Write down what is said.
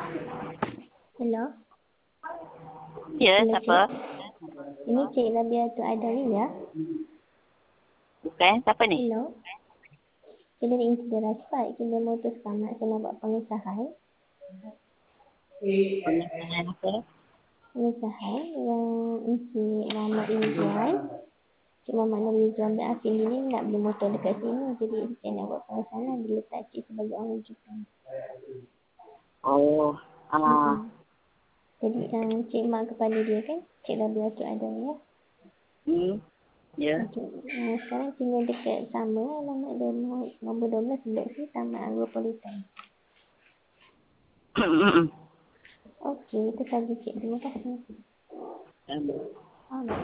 Hello. Ya, Hello, siapa? Cik. Ini Cik Rabia tu Adawi ya? Bukan, siapa ni? Hello. Kita dari Insiden Raspat. Kita memutuskan nak buat pengesahan. Pengesahan apa? Pengesahan yang Encik Muhammad Rizwan. Cik Muhammad Nur Rizwan dan Afin ini nak beli motor dekat sini. Jadi saya nak buat pengesahan dia letak Cik sebagai orang rujukan. Oh, Jadi Cik Mak kepada dia kan? Cik Rabia tu Adawi ya? Ya. Okay. Sekarang tinggal dekat sama alamat nombor 12 Blackfield Taman Agropolitan. Okey, itu saja Cik. Terima kasih. Alright.